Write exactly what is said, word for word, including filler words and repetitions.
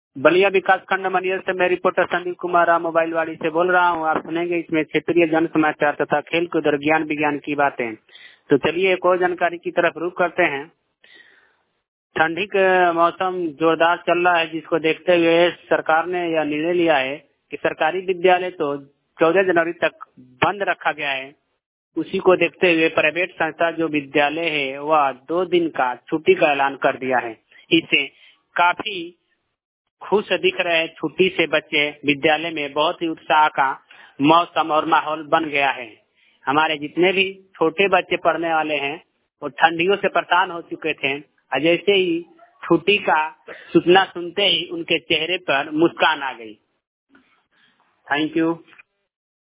बलिया विकास खंड मनियर से मैं रिपोर्टर संदीप कुमार मोबाइल वाली से बोल रहा हूँ। आप सुनेंगे इसमें क्षेत्रीय जन समाचार तथा खेल कूद और ज्ञान विज्ञान की बातें। तो चलिए एक और जानकारी की तरफ रुख करते हैं। ठंडी का मौसम जोरदार चल रहा है, जिसको देखते हुए सरकार ने यह निर्णय लिया है कि सरकारी विद्यालय तो चौदह जनवरी तक बंद रखा गया है। उसी को देखते हुए प्राइवेट संस्था जो विद्यालय है वह दो दिन का छुट्टी का ऐलान कर दिया है। इससे काफी खुश दिख रहे हैं। छुट्टी से बच्चे विद्यालय में बहुत ही उत्साह का मौसम और माहौल बन गया है। हमारे जितने भी छोटे बच्चे पढ़ने वाले हैं वो ठंडियों से परेशान हो चुके थे। जैसे ही छुट्टी का सूचना सुनते ही उनके चेहरे पर मुस्कान आ गई। Thank you.